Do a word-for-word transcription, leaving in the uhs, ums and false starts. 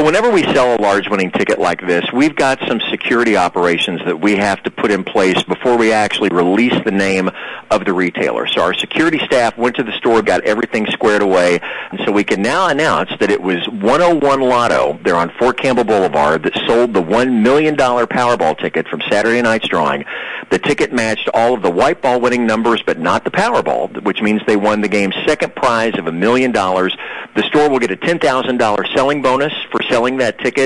So whenever we sell a large winning ticket like this, we've got some security operations that we have to put in place before we actually release the name of the retailer. So our security staff went to the store, got everything squared away, and so we can now announce that it was one oh one Lotto, they're on Fort Campbell Boulevard, that sold the one million dollars Powerball ticket from Saturday night's drawing. The ticket matched all of the white ball winning numbers, but not the Powerball, which means they won the game's second prize of a million dollars. The store will get a ten thousand dollars selling bonus for selling that ticket.